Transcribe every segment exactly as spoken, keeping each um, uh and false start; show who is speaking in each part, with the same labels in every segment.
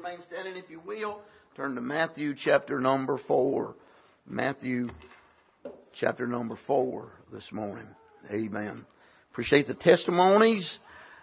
Speaker 1: remain standing if you will. Turn to Matthew chapter number four. Matthew chapter number four this morning. Amen. Appreciate the testimonies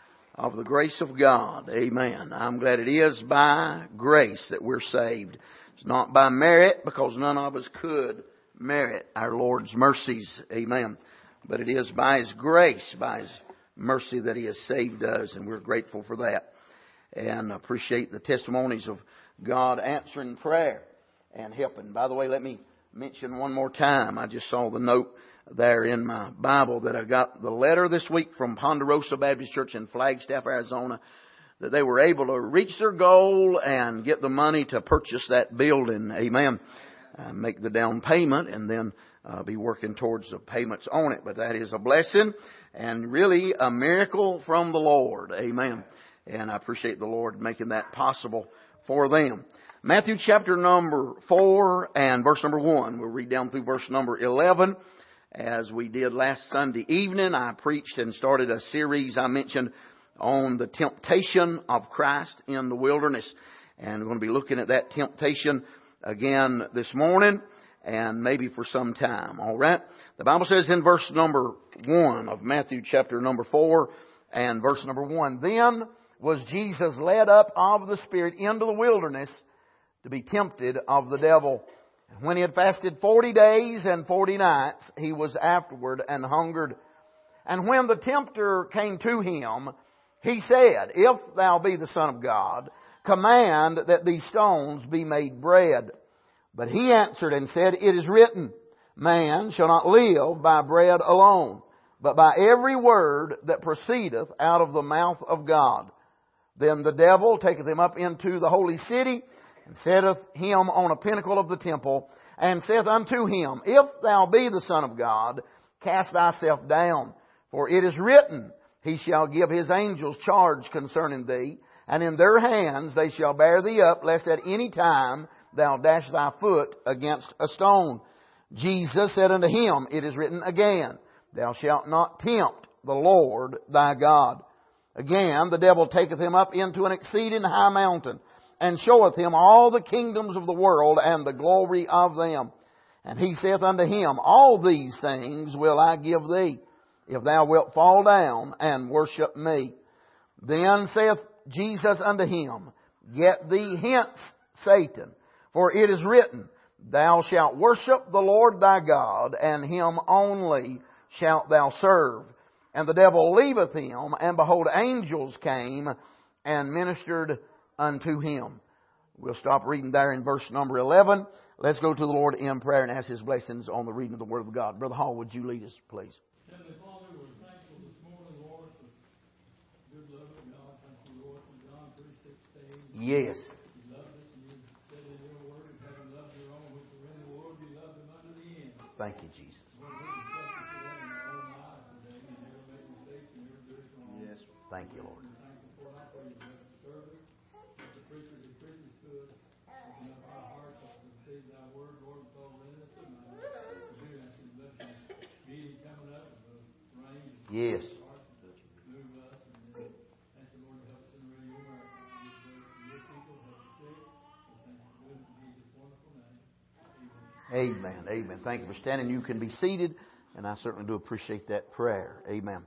Speaker 1: of the grace of God. Amen. I'm glad it is by grace that we're saved. It's not by merit, because none of us could merit our Lord's mercies. Amen. But it is by His grace, by His mercy, that He has saved us, and we're grateful for that. And appreciate the testimonies of God answering prayer and helping. By the way, let me mention one more time. I just saw the note there in my Bible that I got the letter this week from Ponderosa Baptist Church in Flagstaff, Arizona, that they were able to reach their goal and get the money to purchase that building. Amen. Uh, make the down payment and then uh, be working towards the payments on it. But that is a blessing and really a miracle from the Lord. Amen. And I appreciate the Lord making that possible for them. Matthew chapter number four and verse number one. We'll read down through verse number eleven. As we did last Sunday evening, I preached and started a series I mentioned on the temptation of Christ in the wilderness. And we're going to be looking at that temptation again this morning and maybe for some time. All right. The Bible says in verse number one of Matthew chapter number four and verse number one, "Then was Jesus led up of the Spirit into the wilderness to be tempted of the devil. And when he had fasted forty days and forty nights, he was afterward and hungered. And when the tempter came to him, he said, If thou be the Son of God, command that these stones be made bread. But he answered and said, It is written, Man shall not live by bread alone, but by every word that proceedeth out of the mouth of God. Then the devil taketh him up into the holy city, and setteth him on a pinnacle of the temple, and saith unto him, If thou be the Son of God, cast thyself down. For it is written, He shall give His angels charge concerning thee, and in their hands they shall bear thee up, lest at any time thou dash thy foot against a stone. Jesus said unto him, It is written again, Thou shalt not tempt the Lord thy God. Again, the devil taketh him up into an exceeding high mountain, and showeth him all the kingdoms of the world and the glory of them. And he saith unto him, All these things will I give thee, if thou wilt fall down and worship me. Then saith Jesus unto him, Get thee hence, Satan, for it is written, Thou shalt worship the Lord thy God, and Him only shalt thou serve. And the devil leaveth him, and behold, angels came and ministered unto him." We'll stop reading there in verse number eleven. Let's go to the Lord in prayer and ask His blessings on the reading of the Word of God. Brother Hall, would you lead us, please?
Speaker 2: Heavenly Father, we're thankful this morning, Lord, for good love of God. Thank you, Lord, for John three sixteen.
Speaker 1: Yes.
Speaker 2: You loved us, and you said in your word, having loved your own which were in the world, you loved them unto the end.
Speaker 1: Thank you, Jesus.
Speaker 2: Lord, we can trust you for that in our own lives today. You never make mistakes, and never do us wrong.
Speaker 1: Yes. Thank you, Lord.
Speaker 2: We're thankful for our praise and the service. Let the preachers and preachers could open up our hearts to receive thy word, Lord, with all in us. And I do ask you to bless you. Meeting coming up with the rain.
Speaker 1: Yes.
Speaker 2: Move us and then ask the Lord to help us in the radio work. Your people help us sick. Thank you for doing it in Jesus' wonderful name.
Speaker 1: Amen.
Speaker 2: Amen.
Speaker 1: Amen. Thank you for standing. You can be seated, and I certainly do appreciate that prayer. Amen.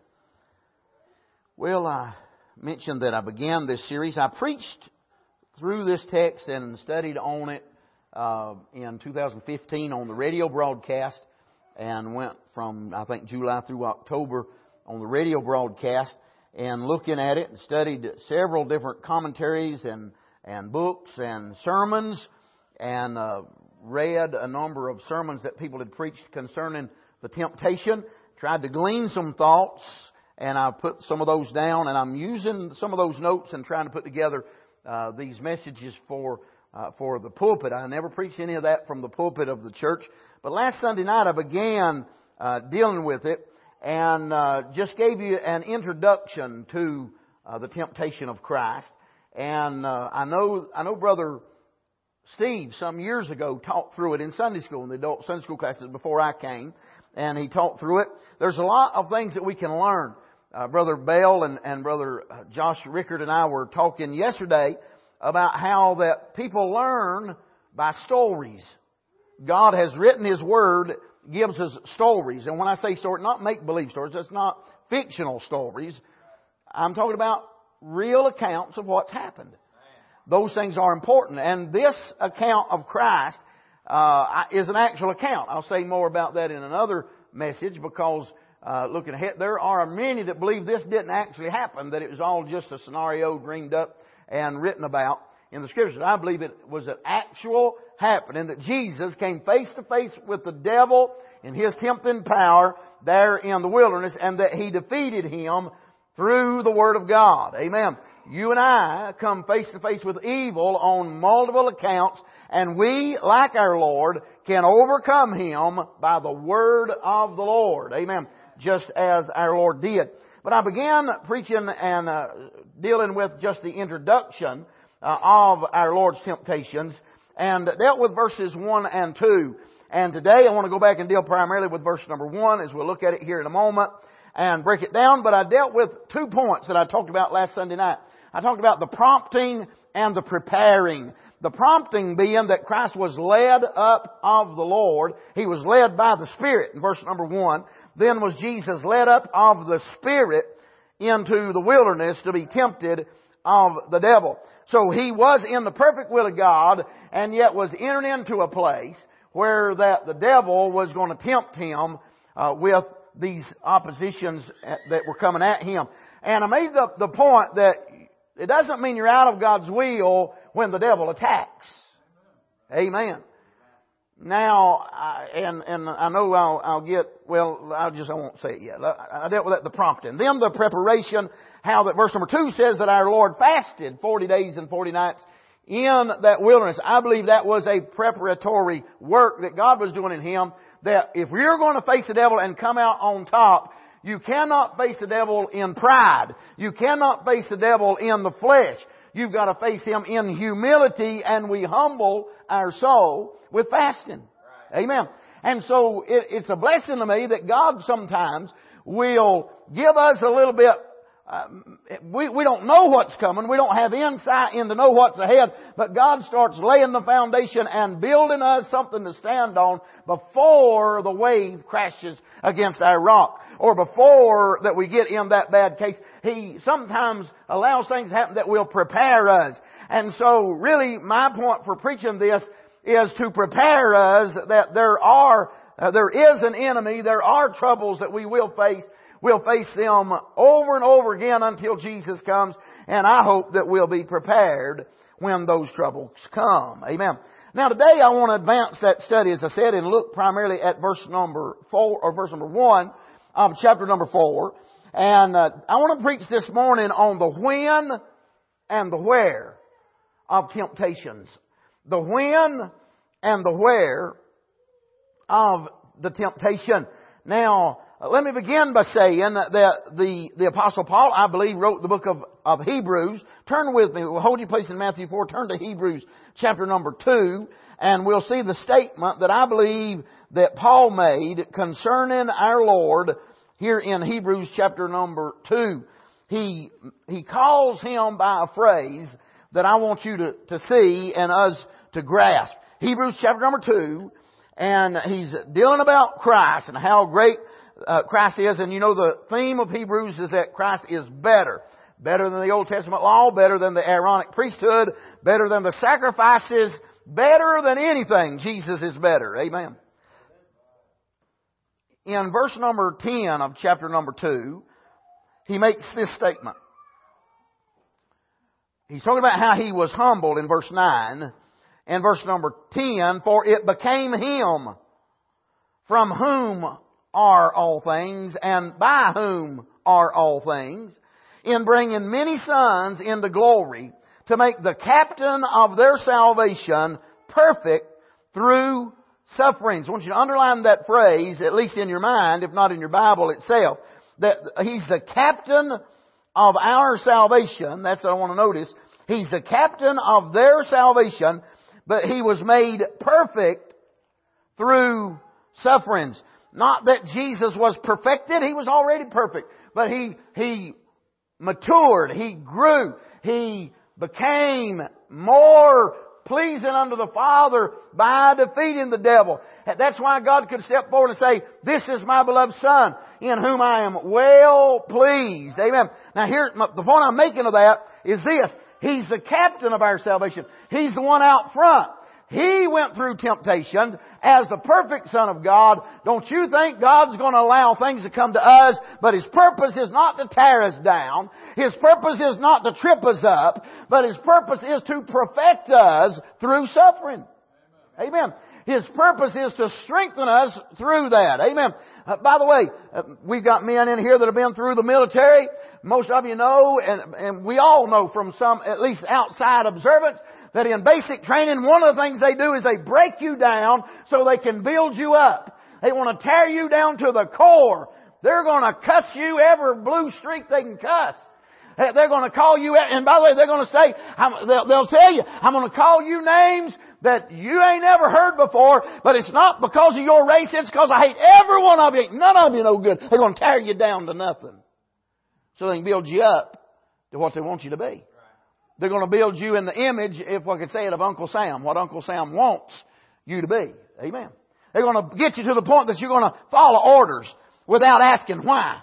Speaker 1: Well, I mentioned that I began this series. I preached through this text and studied on it uh, in two thousand fifteen on the radio broadcast, and went from, I think, July through October on the radio broadcast, and looking at it and studied several different commentaries and, and books and sermons, and uh, read a number of sermons that people had preached concerning the temptation, tried to glean some thoughts, and I put some of those down, and I'm using some of those notes and trying to put together uh, these messages for uh, for the pulpit. I never preached any of that from the pulpit of the church, but last Sunday night I began uh, dealing with it, and uh, just gave you an introduction to uh, the temptation of Christ. And uh, I know I know Brother Steve some years ago taught through it in Sunday school, in the adult Sunday school classes before I came, and he taught through it. There's a lot of things that we can learn. Uh, Brother Bell and, and Brother Josh Rickard and I were talking yesterday about how that people learn by stories. God has written His Word, gives us stories. And when I say stories, not make-believe stories, it's not fictional stories. I'm talking about real accounts of what's happened. Those things are important. And this account of Christ uh, is an actual account. I'll say more about that in another message because uh, looking ahead, there are many that believe this didn't actually happen, that it was all just a scenario dreamed up and written about in the Scriptures. I believe it was an actual happening, that Jesus came face to face with the devil in his tempting power there in the wilderness, and that He defeated him through the Word of God. Amen. You and I come face to face with evil on multiple accounts, and we, like our Lord, can overcome him by the Word of the Lord. Amen. Just as our Lord did. But I began preaching and uh, dealing with just the introduction uh, of our Lord's temptations, and dealt with verses one and two. And today I want to go back and deal primarily with verse number one, as we'll look at it here in a moment and break it down. But I dealt with two points that I talked about last Sunday night. I talked about the prompting and the preparing. The prompting being that Christ was led up of the Lord. He was led by the Spirit in verse number one. Then was Jesus led up of the Spirit into the wilderness to be tempted of the devil. So He was in the perfect will of God, and yet was entering into a place where that the devil was going to tempt Him uh, with these oppositions that were coming at Him. And I made the, the point that it doesn't mean you're out of God's will when the devil attacks. Amen. Now, I, and, and I know I'll, I'll get, well, I'll just, I won't say it yet. I dealt with that, the prompting. Then the preparation, how that verse number two says that our Lord fasted forty days and forty nights in that wilderness. I believe that was a preparatory work that God was doing in Him, that if you're going to face the devil and come out on top, you cannot face the devil in pride. You cannot face the devil in the flesh. You've got to face him in humility, and we humble our soul with fasting. Right. Amen. And so it, it's a blessing to me that God sometimes will give us a little bit. Uh, we, we don't know what's coming. We don't have insight in to know what's ahead. But God starts laying the foundation and building us something to stand on before the wave crashes against our rock, or before that we get in that bad case. He sometimes allows things to happen that will prepare us. And so really my point for preaching this is to prepare us that there are, uh, there is an enemy, there are troubles that we will face. We'll face them over and over again until Jesus comes, and I hope that we'll be prepared when those troubles come. Amen. Now today I want to advance that study, as I said, and look primarily at verse number four, or verse number one of chapter number four. And uh, I want to preach this morning on the when and the where of temptations. The when and the where of the temptation. Now, let me begin by saying that the, the Apostle Paul, I believe, wrote the book of, of Hebrews. Turn with me. We'll hold your place in Matthew four. Turn to Hebrews chapter number two. And we'll see the statement that I believe that Paul made concerning our Lord here in Hebrews chapter number two. He, he calls Him by a phrase that I want you to, to see and us to grasp. Hebrews chapter number two. And he's dealing about Christ and how great Uh, Christ is. And you know the theme of Hebrews is that Christ is better. Better than the Old Testament law, better than the Aaronic priesthood, better than the sacrifices, better than anything. Jesus is better. Amen. In verse number ten of chapter number two, he makes this statement. He's talking about how He was humbled in verse nine. And verse number ten, for it became Him from whom are all things, and by whom are all things, in bringing many sons into glory, to make the captain of their salvation perfect through sufferings. I want you to underline that phrase, at least in your mind, if not in your Bible itself, that He's the captain of our salvation. That's what I want to notice. He's the captain of their salvation, but He was made perfect through sufferings. Not that Jesus was perfected. He was already perfect. But He, He matured. He grew. He became more pleasing unto the Father by defeating the devil. That's why God could step forward and say, this is my beloved Son, in whom I am well pleased. Amen. Now here, the point I'm making of that is this. He's the captain of our salvation. He's the one out front. He went through temptation as the perfect Son of God. Don't you think God's going to allow things to come to us? But His purpose is not to tear us down. His purpose is not to trip us up. But His purpose is to perfect us through suffering. Amen. His purpose is to strengthen us through that. Amen. Uh, by the way, uh, we've got men in here that have been through the military. Most of you know, and, and we all know from some, at least outside observance, that in basic training, one of the things they do is they break you down so they can build you up. They want to tear you down to the core. They're going to cuss you every blue streak they can cuss. They're going to call you, and by the way, they're going to say, they'll, they'll tell you, I'm going to call you names that you ain't never heard before, but it's not because of your race, it's because I hate every one of you. None of you no good. They're going to tear you down to nothing so they can build you up to what they want you to be. They're going to build you in the image, if I could say it, of Uncle Sam, what Uncle Sam wants you to be. Amen. They're going to get you to the point that you're going to follow orders without asking why.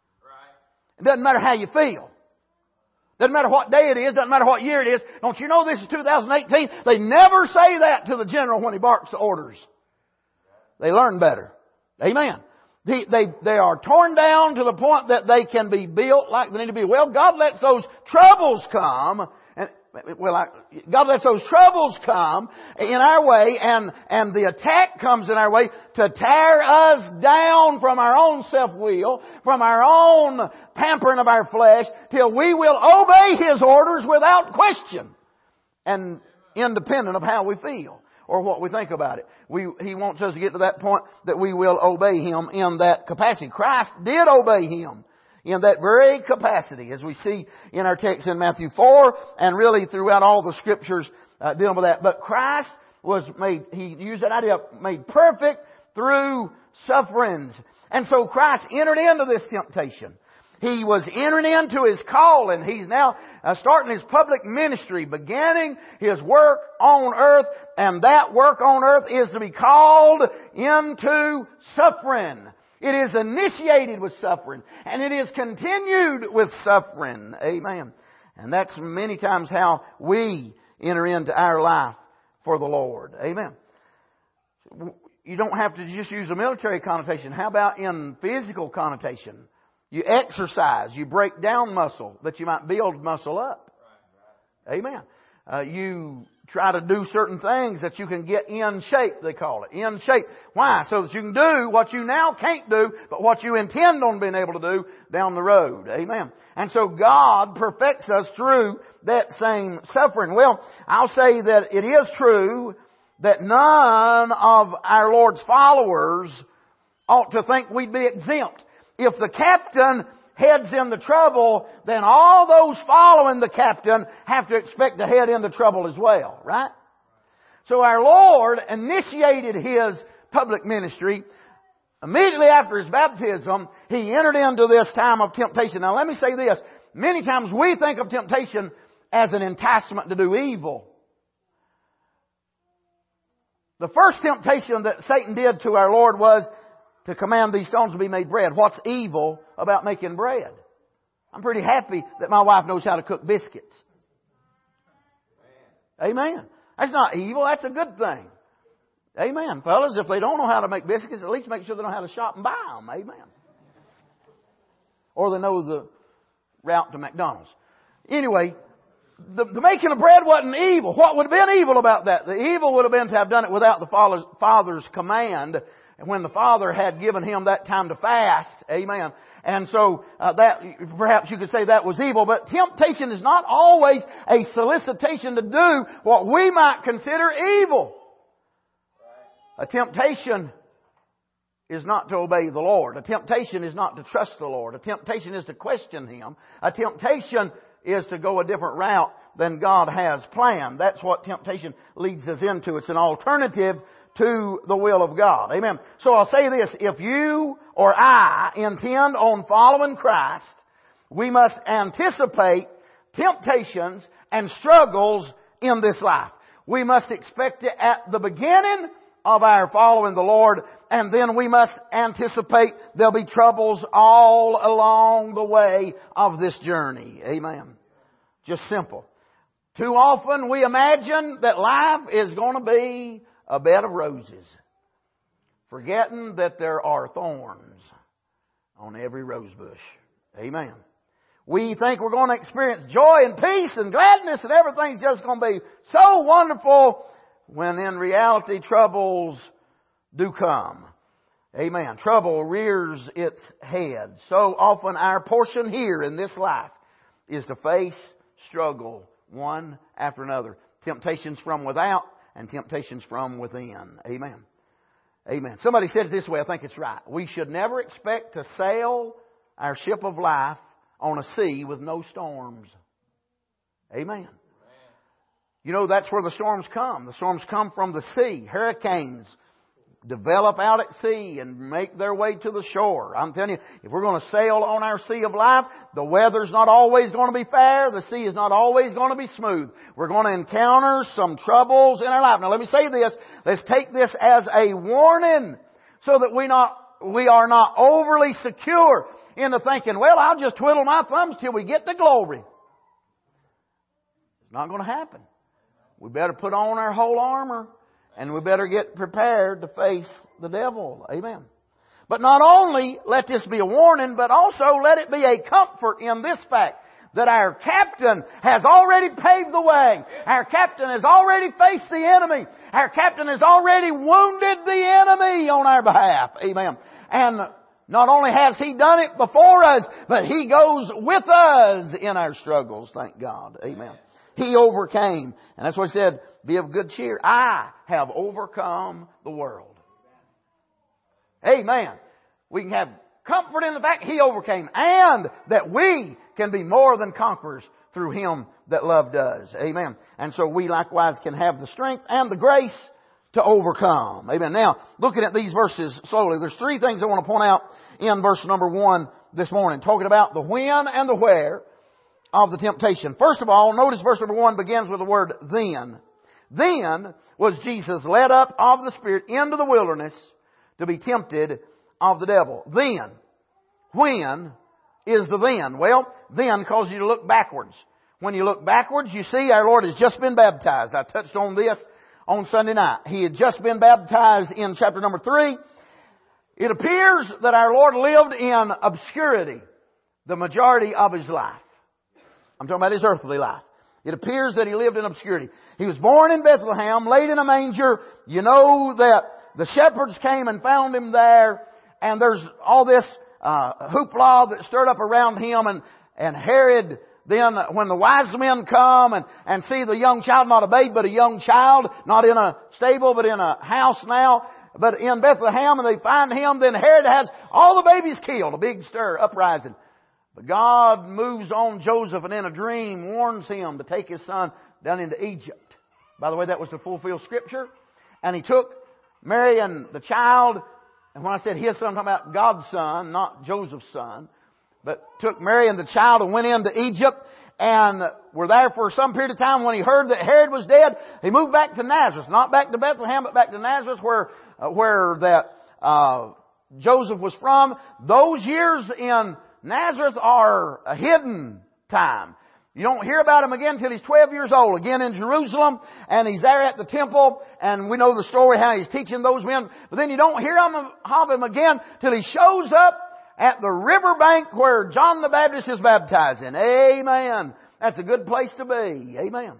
Speaker 1: It doesn't matter how you feel. Doesn't matter what day it is. Doesn't matter what year it is. Don't you know this is two thousand eighteen? They never say that to the general when he barks the orders. They learn better. Amen. They, they, they are torn down to the point that they can be built like they need to be. Well, God lets those troubles come. And, well, I, God lets those troubles come in our way, and, and the attack comes in our way to tear us down from our own self-will, from our own pampering of our flesh, till we will obey His orders without question and independent of how we feel or what we think about it. We, He wants us to get to that point that we will obey Him in that capacity. Christ did obey Him in that very capacity, as we see in our text in Matthew four, and really throughout all the Scriptures uh, dealing with that. But Christ was made, He used that idea, made perfect through sufferings. And so Christ entered into this temptation. He was entering into His calling. He's now uh, starting His public ministry, beginning His work on earth, and that work on earth is to be called into suffering. It is initiated with suffering, and it is continued with suffering. Amen. And that's many times how we enter into our life for the Lord. Amen. You don't have to just use a military connotation. How about in physical connotation? You exercise, you break down muscle that you might build muscle up. Amen. Uh, you try to do certain things that you can get in shape, they call it. In shape. Why? So that you can do what you now can't do, but what you intend on being able to do down the road. Amen. And so God perfects us through that same suffering. Well, I'll say that it is true that none of our Lord's followers ought to think we'd be exempt. If the captain heads in the trouble, then all those following the captain have to expect to head into trouble as well, right? So our Lord initiated His public ministry. Immediately after His baptism, He entered into this time of temptation. Now let me say this. Many times we think of temptation as an enticement to do evil. The first temptation that Satan did to our Lord was to command these stones to be made bread. What's evil about making bread? I'm pretty happy that my wife knows how to cook biscuits. Amen. That's not evil. That's a good thing. Amen. Fellas, if they don't know how to make biscuits, at least make sure they know how to shop and buy them. Amen. Or they know the route to McDonald's. Anyway, the, the making of bread wasn't evil. What would have been evil about that? The evil would have been to have done it without the Father's, Father's command, and when the Father had given him that time to fast. Amen. And so uh, that perhaps you could say that was evil. But temptation is not always a solicitation to do what we might consider evil. A temptation is not to obey the Lord. A temptation is not to trust the Lord. A temptation is to question Him. A temptation is to go a different route than God has planned. That's what temptation leads us into. It's an alternative to the will of God. Amen. So I'll say this. If you or I intend on following Christ, we must anticipate temptations and struggles in this life. We must expect it at the beginning of our following the Lord, and then we must anticipate there'll be troubles all along the way of this journey. Amen. Just simple. Too often we imagine that life is going to be a bed of roses, forgetting that there are thorns on every rose bush. Amen. We think we're going to experience joy and peace and gladness and everything's just going to be so wonderful, when in reality troubles do come. Amen. Trouble rears its head. So often our portion here in this life is to face struggle one after another. Temptations from without and temptations from within. Amen. Amen. Somebody said it this way, I think it's right. We should never expect to sail our ship of life on a sea with no storms. Amen. You know, that's where the storms come. The storms come from the sea. Hurricanes develop out at sea and make their way to the shore. I'm telling you, if we're going to sail on our sea of life, the weather's not always going to be fair. The sea is not always going to be smooth. We're going to encounter some troubles in our life. Now let me say this. Let's take this as a warning so that we not, we are not overly secure into thinking, well, I'll just twiddle my thumbs till we get to glory. It's not going to happen. We better put on our whole armor, and we better get prepared to face the devil. Amen. But not only let this be a warning, but also let it be a comfort in this fact, that our captain has already paved the way. Our captain has already faced the enemy. Our captain has already wounded the enemy on our behalf. Amen. And not only has He done it before us, but He goes with us in our struggles. Thank God. Amen. He overcame. And that's what He said, be of good cheer. I have overcome the world. Amen. We can have comfort in the fact He overcame, and that we can be more than conquerors through Him that loved us. Amen. And so we likewise can have the strength and the grace to overcome. Amen. Now, looking at these verses slowly, there's three things I want to point out in verse number one this morning, talking about the when and the where of the temptation. First of all, notice verse number one begins with the word then. Then was Jesus led up of the Spirit into the wilderness to be tempted of the devil. Then. When is the then? Well, then causes you to look backwards. When you look backwards, you see our Lord has just been baptized. I touched on this on Sunday night. He had just been baptized in chapter number three. It appears that our Lord lived in obscurity the majority of His life. I'm talking about His earthly life. It appears that He lived in obscurity. He was born in Bethlehem, laid in a manger. You know that the shepherds came and found Him there. And there's all this uh, hoopla that stirred up around Him. And, and Herod, then when the wise men come and, and see the young child, not a babe, but a young child, not in a stable, but in a house now, but in Bethlehem, and they find Him, then Herod has all the babies killed. A big stir, uprising. But God moves on Joseph, and in a dream warns him to take his son down into Egypt. By the way, that was to fulfill Scripture. And he took Mary and the child, and when I said his son, I'm talking about God's son, not Joseph's son. But took Mary and the child and went into Egypt, and were there for some period of time. When he heard that Herod was dead, he moved back to Nazareth. Not back to Bethlehem, but back to Nazareth, where, uh, where that, uh, Joseph was from. Those years in Nazareth are a hidden time. You don't hear about him again until he's twelve years old. Again in Jerusalem, and he's there at the temple, and we know the story how he's teaching those men. But then you don't hear of him again till he shows up at the riverbank where John the Baptist is baptizing. Amen. That's a good place to be. Amen.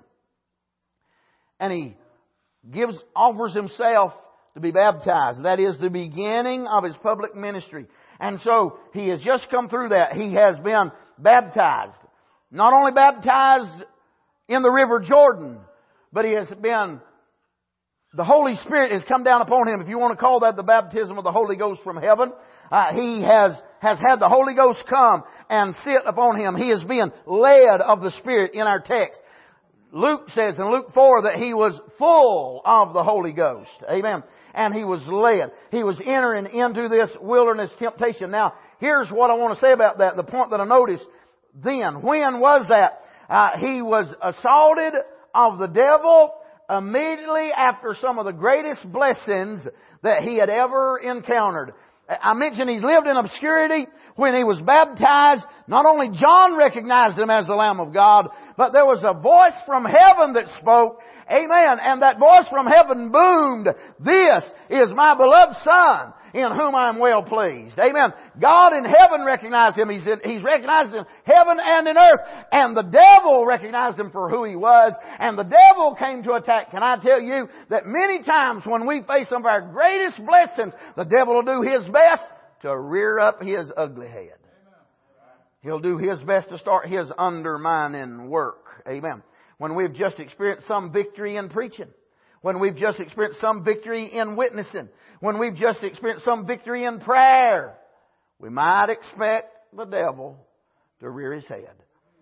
Speaker 1: And he gives, offers himself to be baptized. That is the beginning of his public ministry. And so he has just come through that. He has been baptized. Not only baptized in the river Jordan, but he has been, the Holy Spirit has come down upon him. If you want to call that the baptism of the Holy Ghost from heaven, uh, he has, has had the Holy Ghost come and sit upon him. He is being led of the Spirit in our text. Luke says in Luke four that he was full of the Holy Ghost. Amen. And he was led. He was entering into this wilderness temptation. Now, here's what I want to say about that. The point that I noticed then. When was that? Uh, he was assaulted of the devil immediately after some of the greatest blessings that he had ever encountered. I mentioned he lived in obscurity. When he was baptized, not only John recognized him as the Lamb of God, but there was a voice from heaven that spoke. Amen. And that voice from heaven boomed, "This is my beloved Son, in whom I am well pleased." Amen. God in heaven recognized him. He's, in, he's recognized in heaven and in earth. And the devil recognized him for who he was. And the devil came to attack. Can I tell you that many times when we face some of our greatest blessings, the devil will do his best to rear up his ugly head. He'll do his best to start his undermining work. Amen. When we've just experienced some victory in preaching, when we've just experienced some victory in witnessing, when we've just experienced some victory in prayer, we might expect the devil to rear his head.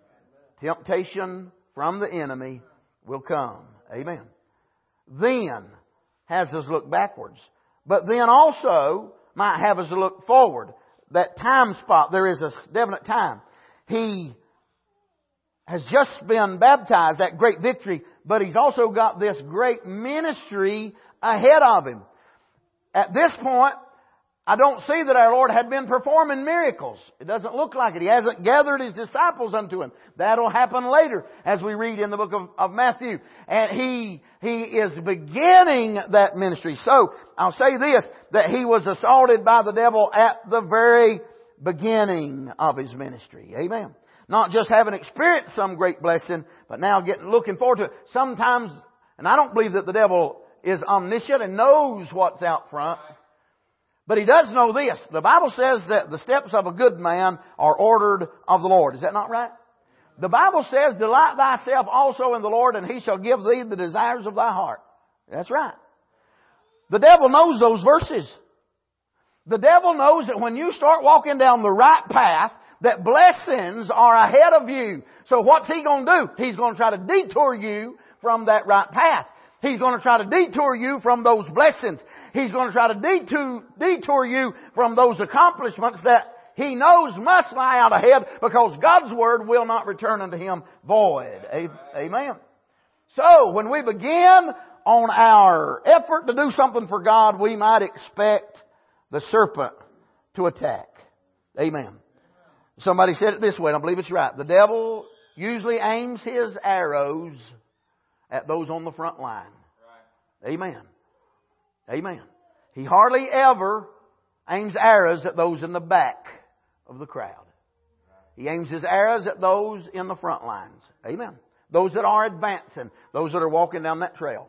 Speaker 1: Temptation from the enemy will come. Amen. Then has us look backwards, but then also might have us look forward. That time spot, there is a definite time. He has just been baptized, that great victory, but he's also got this great ministry ahead of him. At this point, I don't see that our Lord had been performing miracles. It doesn't look like it. He hasn't gathered His disciples unto Him. That'll happen later as we read in the book of, of Matthew. And He, He is beginning that ministry. So, I'll say this, that He was assaulted by the devil at the very beginning of His ministry. Amen. Not just having experienced some great blessing, but now getting, looking forward to it. Sometimes, and I don't believe that the devil is omniscient and knows what's out front. But he does know this. The Bible says that the steps of a good man are ordered of the Lord. Is that not right? The Bible says, "Delight thyself also in the Lord, and He shall give thee the desires of thy heart." That's right. The devil knows those verses. The devil knows that when you start walking down the right path, that blessings are ahead of you. So what's he going to do? He's going to try to detour you from that right path. He's going to try to detour you from those blessings. He's going to try to detour, detour you from those accomplishments that he knows must lie out ahead, because God's Word will not return unto Him void. Amen. So, when we begin on our effort to do something for God, we might expect the serpent to attack. Amen. Somebody said it this way, and I believe it's right. The devil usually aims his arrows at those on the front line. Amen. Amen. He hardly ever aims arrows at those in the back of the crowd. He aims his arrows at those in the front lines. Amen. Those that are advancing. Those that are walking down that trail.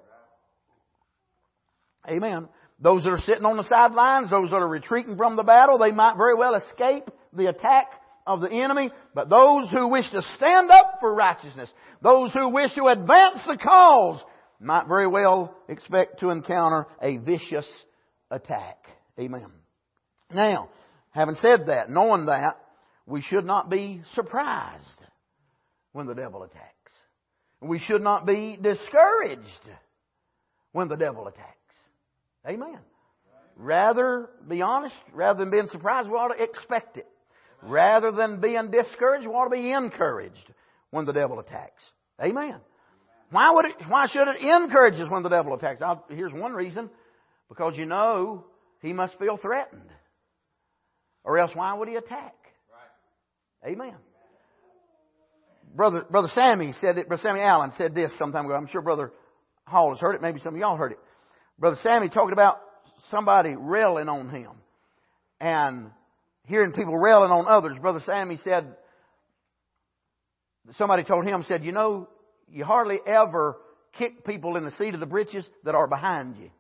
Speaker 1: Amen. Those that are sitting on the sidelines. Those that are retreating from the battle. They might very well escape the attack of the enemy. But those who wish to stand up for righteousness, those who wish to advance the cause, might very well expect to encounter a vicious attack. Amen. Now, having said that, knowing that, we should not be surprised when the devil attacks. We should not be discouraged when the devil attacks. Amen. Rather, be honest, rather than being surprised, we ought to expect it. Rather than being discouraged, we ought to be encouraged when the devil attacks. Amen. Why would it, why should it encourage us when the devil attacks? I'll, here's one reason. Because you know he must feel threatened. Or else why would he attack? Right. Amen. Brother, Brother Sammy said it, Brother Sammy Allen said this some time ago. I'm sure Brother Hall has heard it. Maybe some of y'all heard it. Brother Sammy talking about somebody railing on him. And hearing people railing on others. Brother Sammy said, somebody told him, said, you know, you hardly ever kick people in the seat of the britches that are behind you.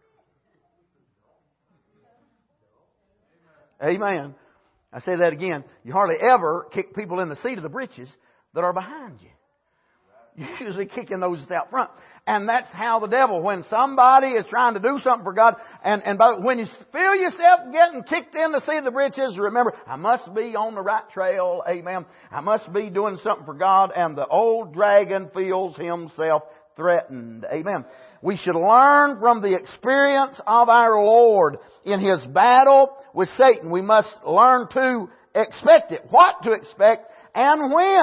Speaker 1: Amen. I say that again. You hardly ever kick people in the seat of the britches that are behind you. You're usually kicking those out front. And that's how the devil, when somebody is trying to do something for God, and, and by, when you feel yourself getting kicked in the seat of the britches, remember, I must be on the right trail. Amen. I must be doing something for God. And the old dragon feels himself threatened. Amen. We should learn from the experience of our Lord in His battle with Satan. We must learn to expect it, what to expect, and when.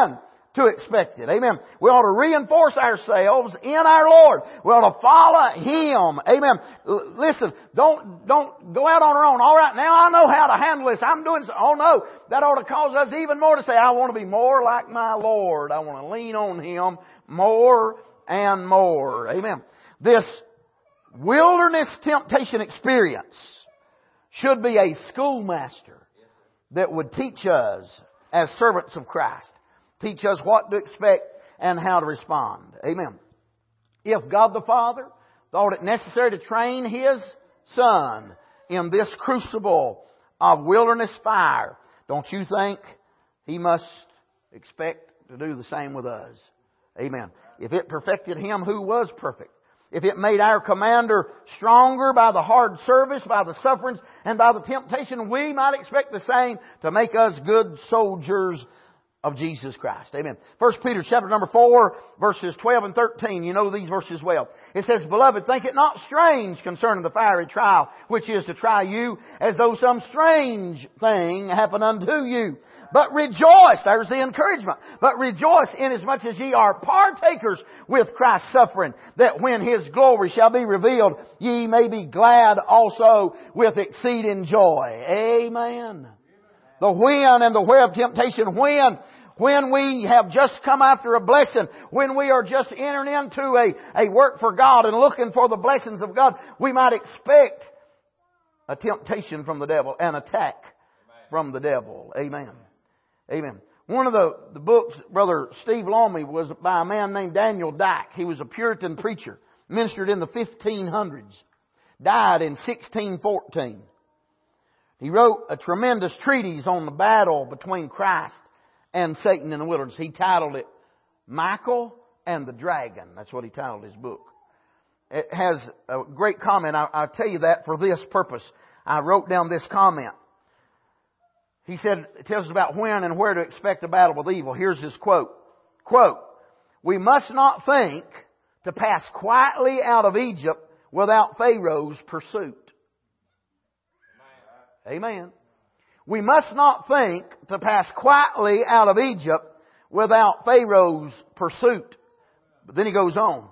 Speaker 1: to expect it. Amen. We ought to reinforce ourselves in our Lord. We ought to follow Him. Amen. L- listen, don't, don't go out on our own. All right, now I know how to handle this. I'm doing so. Oh no, that ought to cause us even more to say, I want to be more like my Lord. I want to lean on Him more and more. Amen. This wilderness temptation experience should be a schoolmaster that would teach us as servants of Christ. Teach us what to expect and how to respond. Amen. If God the Father thought it necessary to train His Son in this crucible of wilderness fire, don't you think He must expect to do the same with us? Amen. If it perfected Him who was perfect, if it made our commander stronger by the hard service, by the sufferings, and by the temptation, we might expect the same to make us good soldiers of Jesus Christ. Amen. First Peter chapter number four, verses twelve and thirteen. You know these verses well. It says, Beloved, think it not strange concerning the fiery trial, which is to try you, as though some strange thing happened unto you. But rejoice, there's the encouragement, but rejoice inasmuch as ye are partakers with Christ's suffering, that when His glory shall be revealed, ye may be glad also with exceeding joy. Amen. The when and the where of temptation, when, when we have just come after a blessing, when we are just entering into a, a work for God and looking for the blessings of God, we might expect a temptation from the devil, an attack from the devil. Amen. Amen. One of the, the books, Brother Steve Loamy, was by a man named Daniel Dyke. He was a Puritan preacher, ministered in the fifteen hundreds, died in sixteen fourteen. He wrote a tremendous treatise on the battle between Christ and Satan in the wilderness. He titled it Michael and the Dragon. That's what he titled his book. It has a great comment. I, I'll tell you that for this purpose. I wrote down this comment. He said, it tells us about when and where to expect a battle with evil. Here's his quote. Quote, we must not think to pass quietly out of Egypt without Pharaoh's pursuit. Amen. We must not think to pass quietly out of Egypt without Pharaoh's pursuit. But then he goes on.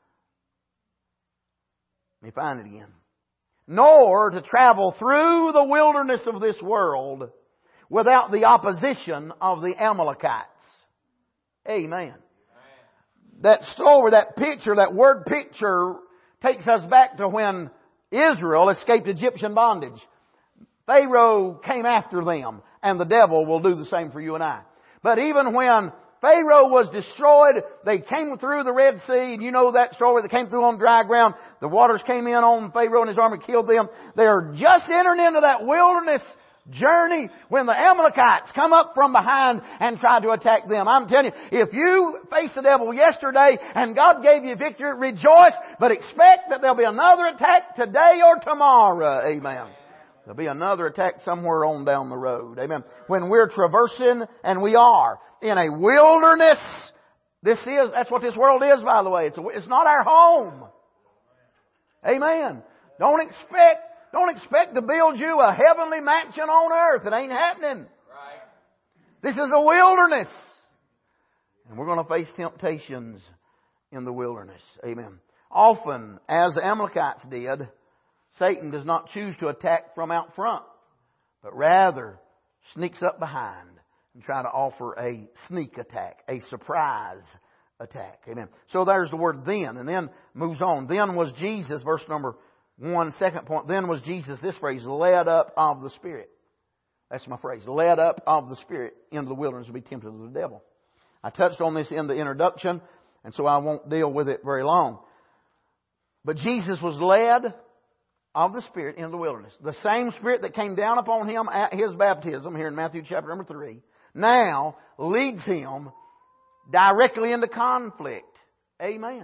Speaker 1: Let me find it again. Nor to travel through the wilderness of this world without the opposition of the Amalekites. Amen. That story, that picture, that word picture takes us back to when Israel escaped Egyptian bondage. Pharaoh came after them, and the devil will do the same for you and I. But even when Pharaoh was destroyed, they came through the Red Sea, and you know that story. They came through on dry ground. The waters came in on Pharaoh and his army, killed them. They are just entering into that wilderness journey when the Amalekites come up from behind and try to attack them. I'm telling you, if you faced the devil yesterday and God gave you victory, rejoice, but expect that there'll be another attack today or tomorrow. Amen. There'll be another attack somewhere on down the road. Amen. When we're traversing, and we are, in a wilderness, this is, that's what this world is, by the way. It's, a, it's not our home. Amen. Don't expect Don't expect to build you a heavenly mansion on earth. It ain't happening. Right. This is a wilderness. And we're going to face temptations in the wilderness. Amen. Often, as the Amalekites did, Satan does not choose to attack from out front, but rather sneaks up behind and try to offer a sneak attack, a surprise attack. Amen. So there's the word then, and then moves on. Then was Jesus, verse number one, second point. Then was Jesus, this phrase, led up of the Spirit. That's my phrase. Led up of the Spirit into the wilderness to be tempted of the devil. I touched on this in the introduction, and so I won't deal with it very long. But Jesus was led of the Spirit into the wilderness. The same Spirit that came down upon Him at His baptism, here in Matthew chapter number three, now leads Him directly into conflict. Amen.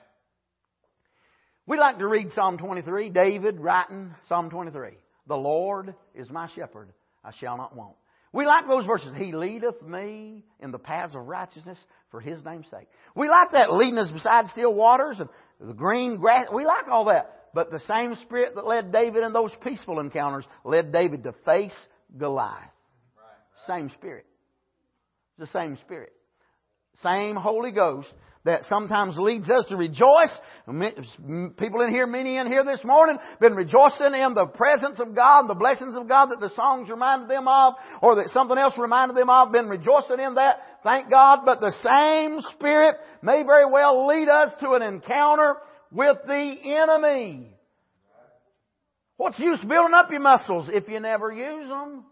Speaker 1: We like to read Psalm twenty-three, David writing Psalm twenty-three. The Lord is my shepherd, I shall not want. We like those verses. He leadeth me in the paths of righteousness for His name's sake. We like that, leading us beside still waters and the green grass. We like all that. But the same Spirit that led David in those peaceful encounters led David to face Goliath. Right, right. Same Spirit. The same Spirit. same Holy Ghost that sometimes leads us to rejoice. People in here, many in here this morning, been rejoicing in the presence of God, the blessings of God that the songs reminded them of, or that something else reminded them of, been rejoicing in that. Thank God. But the same Spirit may very well lead us to an encounter with the enemy. What's the use building up your muscles if you never use them?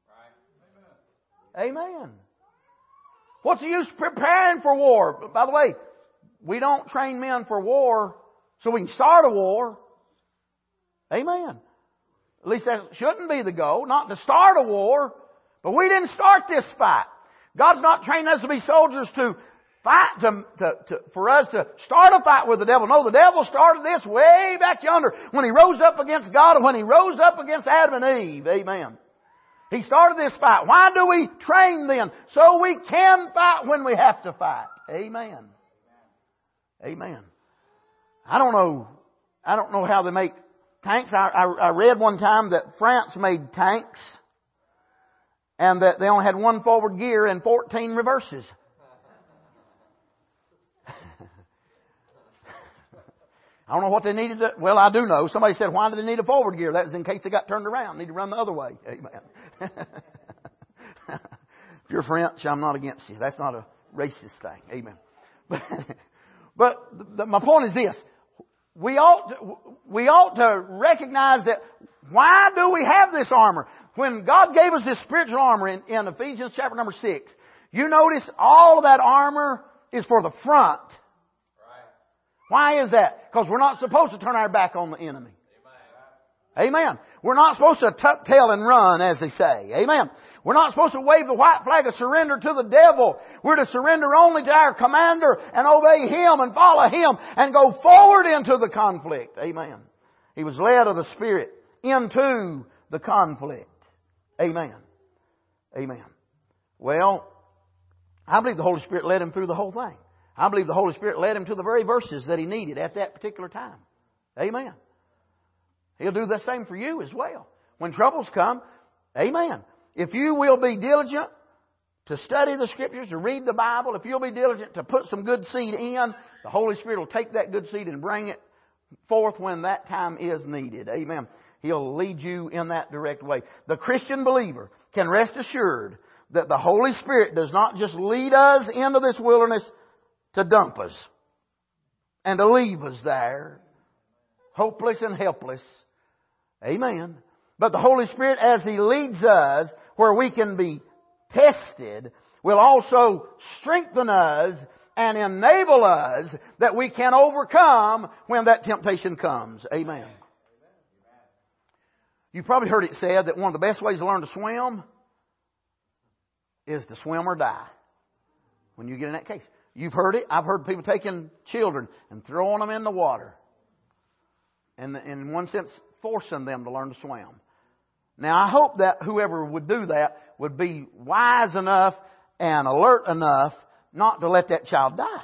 Speaker 1: Amen. What's the use preparing for war? By the way, we don't train men for war so we can start a war. Amen. At least that shouldn't be the goal, not to start a war. But we didn't start this fight. God's not training us to be soldiers to fight, to, to, to, for us to start a fight with the devil. No, the devil started this way back yonder when he rose up against God and when he rose up against Adam and Eve. Amen. He started this fight. Why do we train then? So we can fight when we have to fight. Amen. Amen. I don't know. I don't know how they make tanks. I, I, I read one time that France made tanks and that they only had one forward gear and fourteen reverses. I don't know what they needed to... Well, I do know. Somebody said, why do they need a forward gear? That was in case they got turned around. Need to run the other way. Amen. If you're French, I'm not against you. That's not a racist thing. Amen. But, but the, my point is this. We ought, to, we ought to recognize that why do we have this armor? When God gave us this spiritual armor in, in Ephesians chapter number six, you notice all of that armor is for the front. Why is that? Because we're not supposed to turn our back on the enemy. Amen. Amen. We're not supposed to tuck tail and run, as they say. Amen. We're not supposed to wave the white flag of surrender to the devil. We're to surrender only to our commander and obey him and follow him and go forward into the conflict. Amen. He was led of the Spirit into the conflict. Amen. Amen. Well, I believe the Holy Spirit led him through the whole thing. I believe the Holy Spirit led him to the very verses that he needed at that particular time. Amen. He'll do the same for you as well. When troubles come, amen. If you will be diligent to study the Scriptures, to read the Bible, if you'll be diligent to put some good seed in, the Holy Spirit will take that good seed and bring it forth when that time is needed. Amen. He'll lead you in that direct way. The Christian believer can rest assured that the Holy Spirit does not just lead us into this wilderness to dump us and to leave us there, hopeless and helpless. Amen. But the Holy Spirit, as He leads us where we can be tested, will also strengthen us and enable us that we can overcome when that temptation comes. Amen. You've probably heard it said that one of the best ways to learn to swim is to swim or die when you get in that case. You've heard it. I've heard people taking children and throwing them in the water. And in one sense, forcing them to learn to swim. Now, I hope that whoever would do that would be wise enough and alert enough not to let that child die.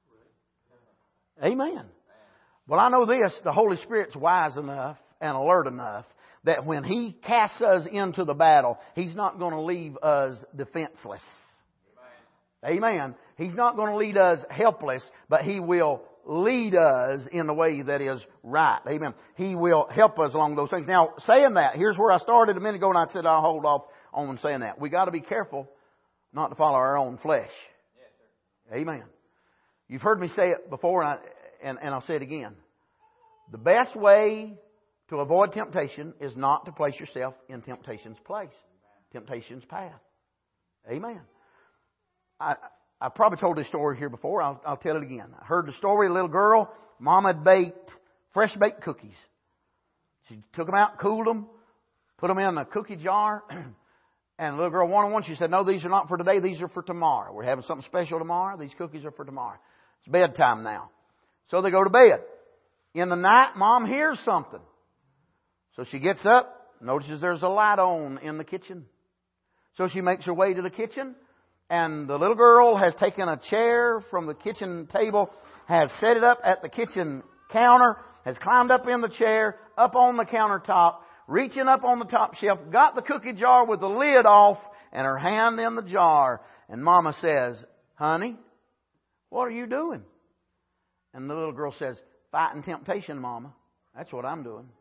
Speaker 1: Amen. Well, I know this. The Holy Spirit's wise enough and alert enough that when He casts us into the battle, He's not going to leave us defenseless. Amen. He's not going to lead us helpless, but He will lead us in the way that is right. Amen. He will help us along those things. Now, saying that, here's where I started a minute ago and I said I'll hold off on saying that. We got to be careful not to follow our own flesh. Yes, sir. Amen. You've heard me say it before and, I, and, and I'll say it again. The best way to avoid temptation is not to place yourself in temptation's place, temptation's path. Amen. I, I probably told this story here before. I'll, I'll tell it again. I heard the story of a little girl. Mama had baked fresh baked cookies. She took them out, cooled them, put them in a cookie jar. And the little girl wanted one. She said, no, these are not for today. These are for tomorrow. We're having something special tomorrow. These cookies are for tomorrow. It's bedtime now. So they go to bed. In the night, Mom hears something. So she gets up, notices there's a light on in the kitchen. So she makes her way to the kitchen. And the little girl has taken a chair from the kitchen table, has set it up at the kitchen counter, has climbed up in the chair, up on the countertop, reaching up on the top shelf, got the cookie jar with the lid off, and her hand in the jar. And Mama says, honey, what are you doing? And the little girl says, fighting temptation, Mama. That's what I'm doing.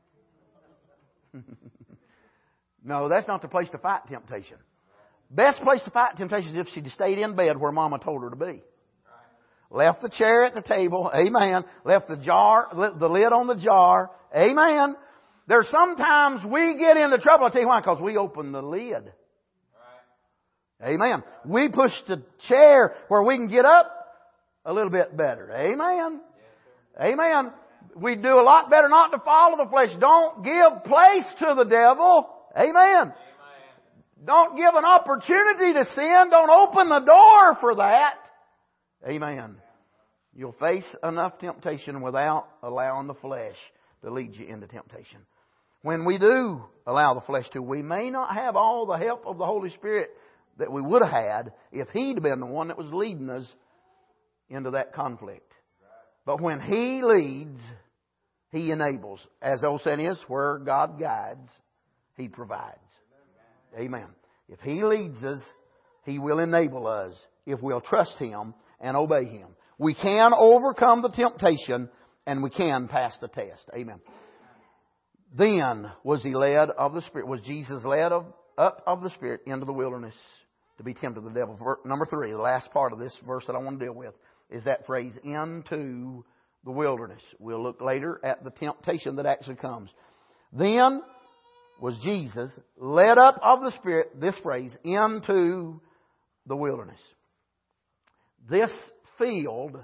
Speaker 1: No, that's not the place to fight temptation. Best place to fight temptation is if she stayed in bed where Mama told her to be. Left the chair at the table. Amen. Left the jar, the lid on the jar. Amen. There's sometimes we get into trouble. I'll tell you why. Because we open the lid. Amen. We push the chair where we can get up a little bit better. Amen. Amen. We do a lot better not to follow the flesh. Don't give place to the devil. Amen. Don't give an opportunity to sin. Don't open the door for that. Amen. You'll face enough temptation without allowing the flesh to lead you into temptation. When we do allow the flesh to, we may not have all the help of the Holy Spirit that we would have had if He'd been the one that was leading us into that conflict. But when He leads, He enables. As the old saying is, where God guides, He provides. Amen. If He leads us, He will enable us if we'll trust Him and obey Him. We can overcome the temptation and we can pass the test. Amen. Then was He led of the Spirit, was Jesus led of, up of the Spirit into the wilderness to be tempted of the devil. Number three, the last part of this verse that I want to deal with is that phrase, into the wilderness. We'll look later at the temptation that actually comes. Then was Jesus led up of the Spirit, this phrase, into the wilderness. This field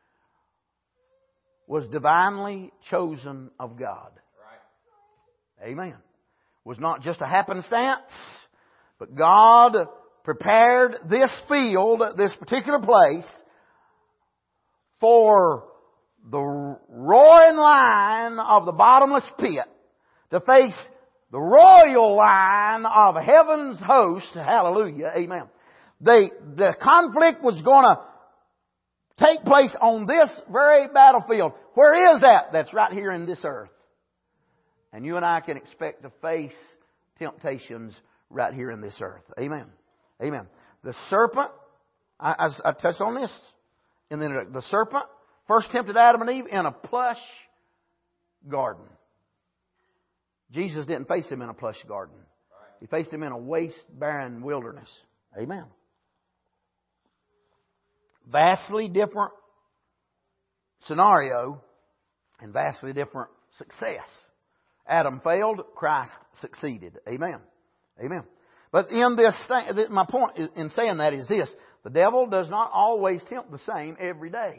Speaker 1: was divinely chosen of God. Right. Amen. It was not just a happenstance, but God prepared this field, this particular place, for the roaring lion of the bottomless pit to face the royal line of heaven's host. Hallelujah. Amen. The, the conflict was going to take place on this very battlefield. Where is that? That's right here in this earth. And you and I can expect to face temptations right here in this earth. Amen. Amen. The serpent, I, I, I touched on this. And then the serpent first tempted Adam and Eve in a plush garden. Jesus didn't face him in a plush garden. He faced him in a waste, barren wilderness. Amen. Vastly different scenario and vastly different success. Adam failed, Christ succeeded. Amen. Amen. But in this thing, my point in saying that is this. The devil does not always tempt the same every day.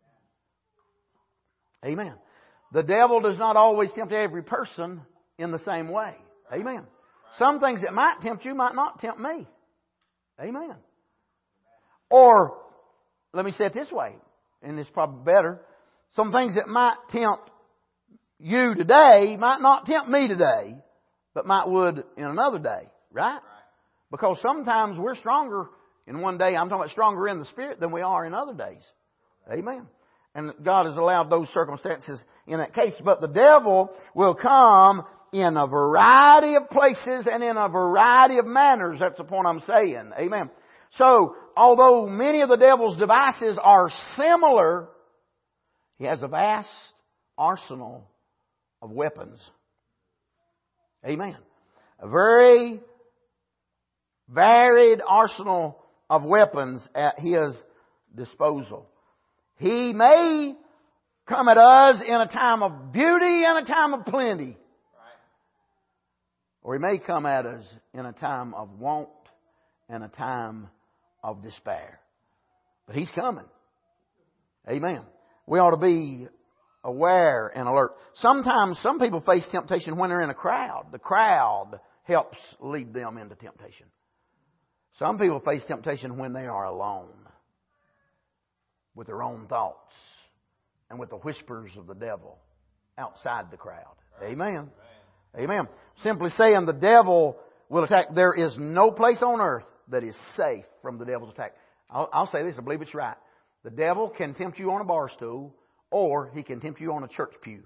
Speaker 1: Amen. The devil does not always tempt every person in the same way. Amen. Some things that might tempt you might not tempt me. Amen. Or, let me say it this way, and it's probably better. Some things that might tempt you today might not tempt me today, but might would in another day. Right? Because sometimes we're stronger in one day. I'm talking about stronger in the Spirit than we are in other days. Amen. And God has allowed those circumstances in that case. But the devil will come in a variety of places and in a variety of manners. That's the point I'm saying. Amen. So, although many of the devil's devices are similar, he has a vast arsenal of weapons. Amen. A very varied arsenal of weapons at his disposal. He may come at us in a time of beauty and a time of plenty. Or He may come at us in a time of want and a time of despair. But He's coming. Amen. We ought to be aware and alert. Sometimes some people face temptation when they're in a crowd. The crowd helps lead them into temptation. Some people face temptation when they are alone with their own thoughts and with the whispers of the devil outside the crowd. Amen. Amen. Simply saying the devil will attack. There is no place on earth that is safe from the devil's attack. I'll, I'll say this, I believe it's right. The devil can tempt you on a bar stool, or he can tempt you on a church pew.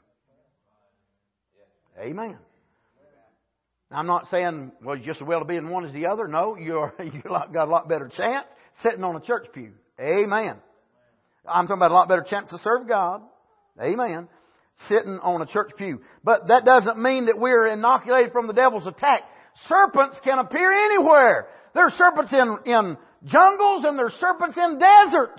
Speaker 1: Amen. I'm not saying, well, just as well to be in one as the other. No, you're, you've got a lot better chance sitting on a church pew. Amen. I'm talking about a lot better chance to serve God. Amen. Sitting on a church pew. But that doesn't mean that we're inoculated from the devil's attack. Serpents can appear anywhere. There's serpents in, in jungles and there's serpents in deserts.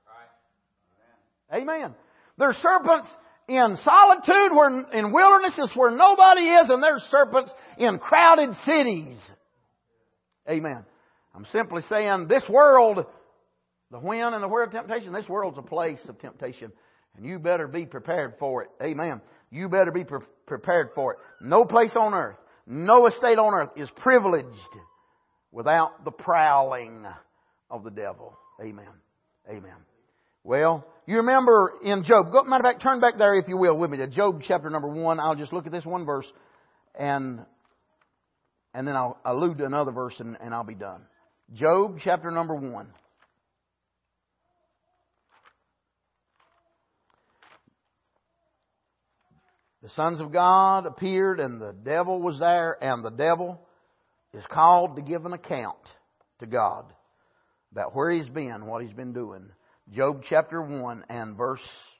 Speaker 1: Amen. There's serpents in solitude, where in wildernesses where nobody is, and there's serpents in crowded cities. Amen. I'm simply saying this world, the when and the where of temptation, this world's a place of temptation. And you better be prepared for it. Amen. You better be pre- prepared for it. No place on earth, no estate on earth is privileged without the prowling of the devil. Amen. Amen. Well, you remember in Job, go, matter of fact, turn back there if you will with me to Job chapter number one. I'll just look at this one verse and, and then I'll allude to another verse and, and I'll be done. Job chapter number one. The sons of God appeared and the devil was there, and the devil is called to give an account to God about where he's been, what he's been doing. Job chapter one and verse,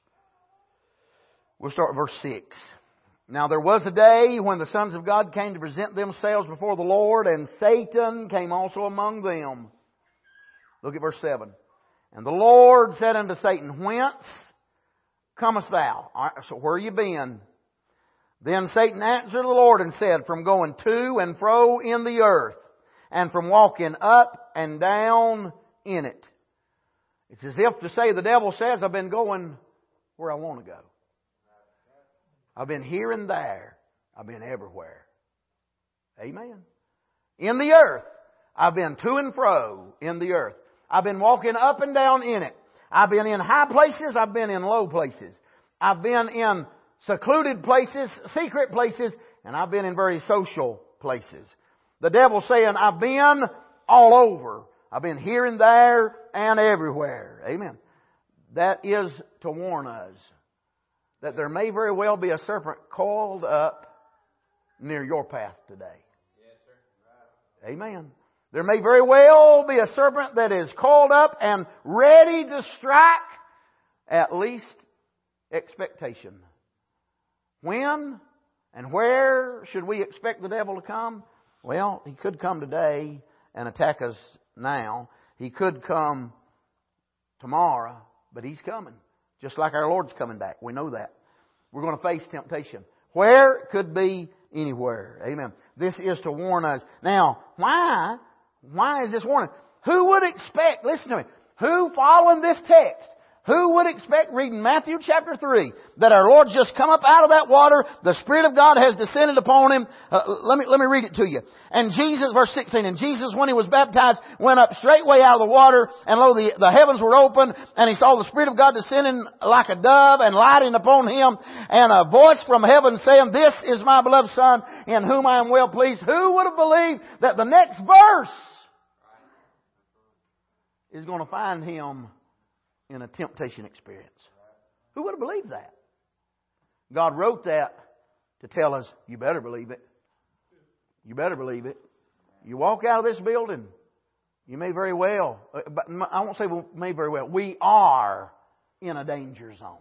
Speaker 1: we'll start with verse six. Now there was a day when the sons of God came to present themselves before the Lord, and Satan came also among them. Look at verse seven. And the Lord said unto Satan, Whence comest thou? All right, so where are you been? Then Satan answered the Lord and said, From going to and fro in the earth, and from walking up and down in it. It's as if to say, the devil says, I've been going where I want to go. I've been here and there. I've been everywhere. Amen. In the earth. I've been to and fro in the earth. I've been walking up and down in it. I've been in high places. I've been in low places. I've been in secluded places, secret places, and I've been in very social places. The devil's saying, I've been all over. I've been here and there and everywhere. Amen. That is to warn us that there may very well be a serpent coiled up near your path today. Yes, sir. Amen. There may very well be a serpent that is coiled up and ready to strike at least expectation. When and where should we expect the devil to come? Well, he could come today and attack us now. He could come tomorrow, but he's coming. Just like our Lord's coming back. We know that. We're going to face temptation. Where? It could be anywhere. Amen. This is to warn us. Now, why? Why is this warning? Who would expect, listen to me, who following this text, who would expect reading Matthew chapter three that our Lord's just come up out of that water, the Spirit of God has descended upon Him? Uh, let me, let me read it to you. And Jesus, verse sixteen, and Jesus, when He was baptized, went up straightway out of the water, and lo, the, the heavens were open, and He saw the Spirit of God descending like a dove and lighting upon Him, and a voice from heaven saying, This is my beloved Son, in whom I am well pleased. Who would have believed that the next verse is going to find Him in a temptation experience? Who would have believed that? God wrote that to tell us, you better believe it. You better believe it. You walk out of this building, you may very well, but I won't say we may very well, we are in a danger zone.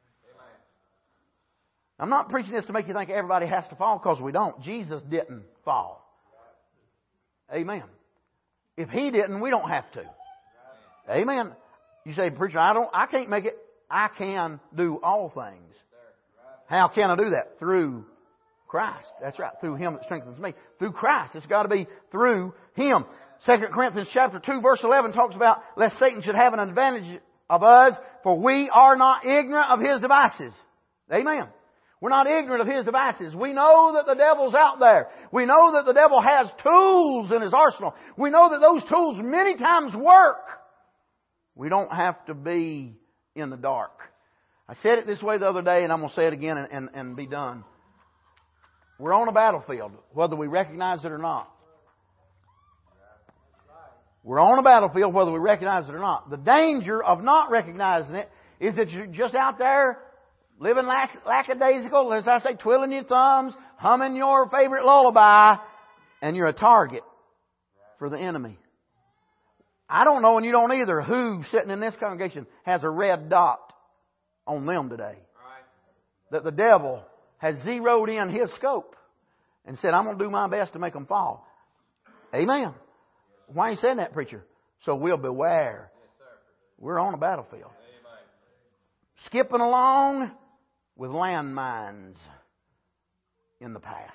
Speaker 1: I'm not preaching this to make you think everybody has to fall, because we don't. Jesus didn't fall. Amen. If He didn't, we don't have to. Amen. You say, preacher, I don't, I can't make it. I can do all things. How can I do that? Through Christ. That's right. Through Him that strengthens me. Through Christ. It's got to be through Him. Second Corinthians chapter two verse eleven talks about, lest Satan should have an advantage of us, for we are not ignorant of his devices. Amen. We're not ignorant of his devices. We know that the devil's out there. We know that the devil has tools in his arsenal. We know that those tools many times work. We don't have to be in the dark. I said it this way the other day, and I'm going to say it again and, and, and be done. We're on a battlefield, whether we recognize it or not. We're on a battlefield, whether we recognize it or not. The danger of not recognizing it is that you're just out there living lack- lackadaisical, as I say, twiddling your thumbs, humming your favorite lullaby, and you're a target for the enemy. I don't know, and you don't either, who sitting in this congregation has a red dot on them today. That the devil has zeroed in his scope and said, I'm going to do my best to make them fall. Amen. Why are you saying that, preacher? So we'll beware. We're on a battlefield. Skipping along with landmines in the path.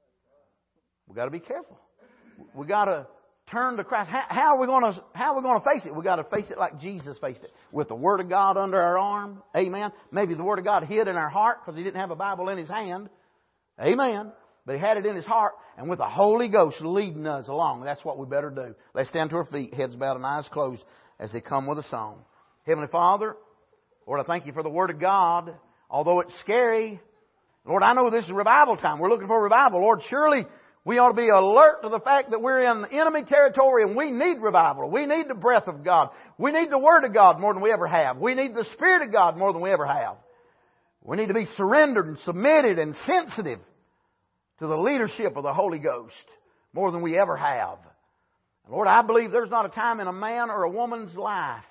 Speaker 1: We've got to be careful. We've got to turn to Christ. How, how are we going to, how are we going to face it? We've got to face it like Jesus faced it. With the Word of God under our arm. Amen. Maybe the Word of God hid in our heart because He didn't have a Bible in His hand. Amen. But He had it in His heart. And with the Holy Ghost leading us along. That's what we better do. Let's stand to our feet, heads bowed and eyes closed as they come with a song. Heavenly Father, Lord, I thank You for the Word of God. Although it's scary, Lord, I know this is revival time. We're looking for revival. Lord, surely we ought to be alert to the fact that we're in enemy territory and we need revival. We need the breath of God. We need the Word of God more than we ever have. We need the Spirit of God more than we ever have. We need to be surrendered and submitted and sensitive to the leadership of the Holy Ghost more than we ever have. Lord, I believe there's not a time in a man or a woman's life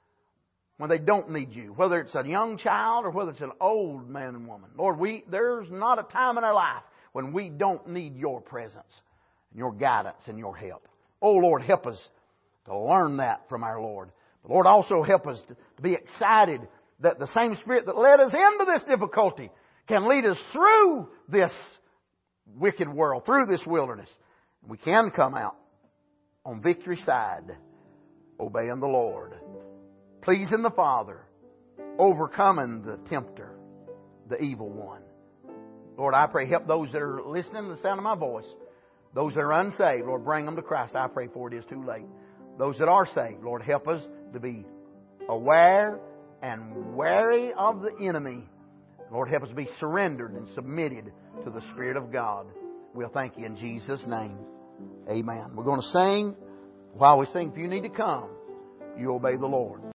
Speaker 1: when they don't need You, whether it's a young child or whether it's an old man and woman. Lord, we there's not a time in our life when we don't need Your presence, and Your guidance and Your help. Oh, Lord, help us to learn that from our Lord. But Lord, also help us to, to be excited that the same Spirit that led us into this difficulty can lead us through this wicked world, through this wilderness. We can come out on victory side, obeying the Lord, pleasing the Father, overcoming the tempter, the evil one. Lord, I pray, help those that are listening to the sound of my voice. Those that are unsaved, Lord, bring them to Christ. I pray for it is too late. Those that are saved, Lord, help us to be aware and wary of the enemy. Lord, help us be surrendered and submitted to the Spirit of God. We'll thank You in Jesus' name. Amen. We're going to sing. While we sing, if you need to come, you obey the Lord.